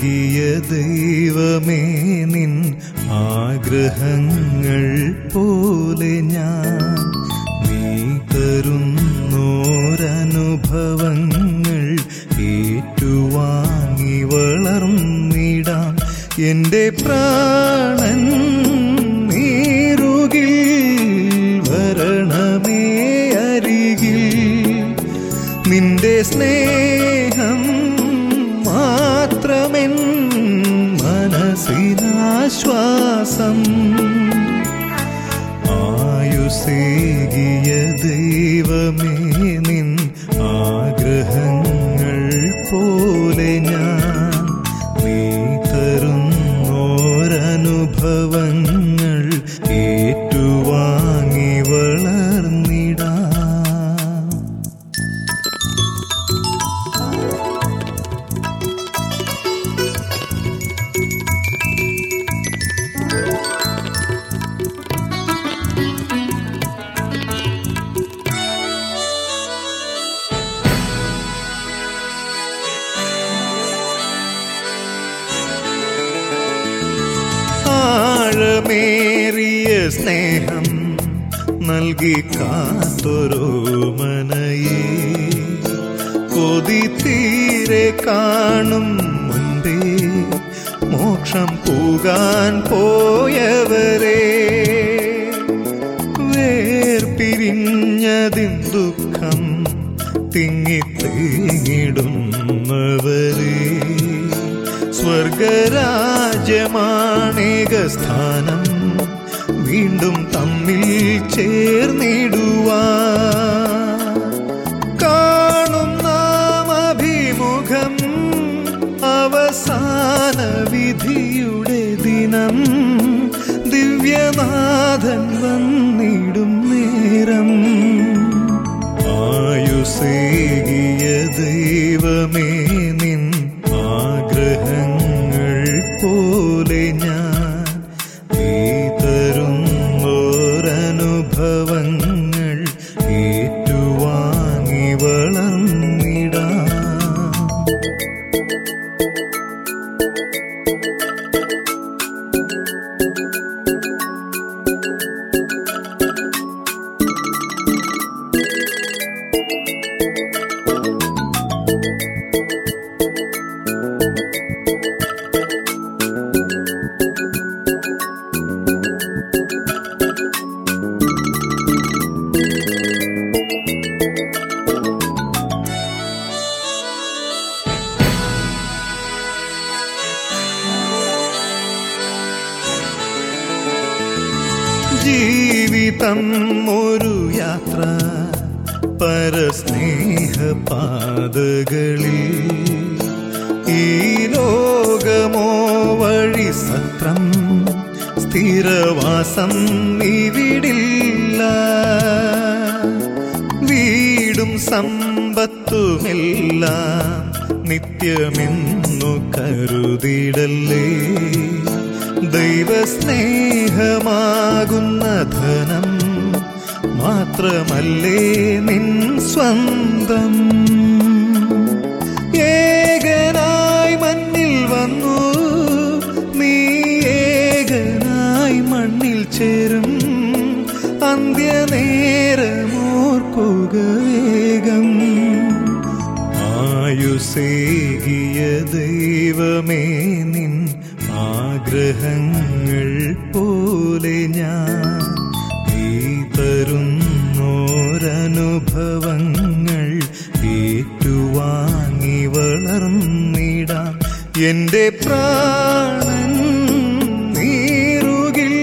ദൈവമേ നിൻ ആഗ്രഹങ്ങൾ പോലെ ഞാൻ നീ തരുന്നോരനുഭവങ്ങൾ ഏറ്റുവാങ്ങി വളർന്നിടാം. എന്റെ പ്രാണൻ നീറുകിൽ വരണമേ അരികിൽ, നിന്റെ സ്നേഹം മാത്രമെൻ മനസ്സിനാശ്വാസം. ആയുസ്സേകിയ ദൈവമേ നിൻ ആഗ്രഹങ്ങൾ പോലെ ഞാൻ നീ തരുന്നോരനുഭവങ്ങൾ ഏറ്റുവാങ്ങി വളർന്നിടാം. ആഴമേറിയ സ്നേഹം നൽകി കാത്തൊരോമനയെ കൊതി തീരെ കാണും മുൻപേ മോക്ഷം പോകാൻ പോയവരെ, വേർപിരിഞ്ഞതിൻ ദുഃഖം തിങ്ങിത്തേങ്ങിടുന്നവരെ, സ്വർഗരാജ്യമാണേക സ്ഥാനം വീണ്ടും തമ്മിൽ ചേർന്നിടുവാൻ. കാണും നാം അഭിമുഖം അവസാന വിധിയുടെ ദിനം, ദിവ്യനാഥൻ വന്നിടും നേരം. ആയുസ്സേകിയ ദൈവമേ നിൻ ആഗ്രഹങ്ങൾ പോലെ ഞാൻ നീ തരുന്നോരനുഭവങ്ങൾ ഏറ്റുവാങ്ങി വളർന്നിടാം. ജീവിതം ഒരു യാത്ര പരസ്നേഹപാതകളിൽ, ഈ ലോകമോ വഴി സത്രം സ്ഥിരവാസം ഇവിടില്ല. വീടും സമ്പത്തുമെല്ലാം നിത്യമെന്നു കരുതിടല്ലേ, ദൈവസ്നേഹമാകുന്ന ധനം മാത്രമല്ലേ നിൻ സ്വന്തം. ഏകനായി മണ്ണിൽ വന്നു നീ ഏകനായി മണ്ണിൽ ചേരും, അന്ത്യനേരമോർക്കുക വേഗം. ആയുസ്സേകിയ ദൈവമേ നിൻ ആഗ്രഹങ്ങൾ പോലെ ഞാൻ നീ തരുന്നോരനുഭവങ്ങൾ ഏറ്റുവാങ്ങി വളർന്നിടാം. എന്റെ പ്രാണൻ നീറുകിൽ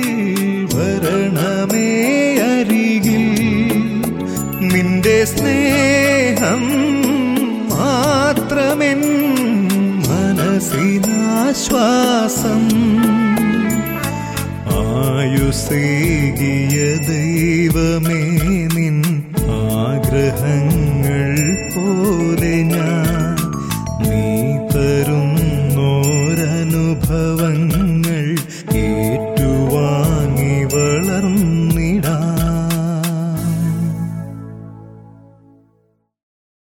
വരണമേ അരികിൽ, നിന്റെ സ്നേഹം മാത്രമെൻ മനസ്സിനാശ്വാസം. ആയുസ്സേകിയ ദൈവമേ നിൻ ആഗ്രഹങ്ങൾ പോലെ ഞാൻ നീ തരുന്നോരനുഭവങ്ങൾ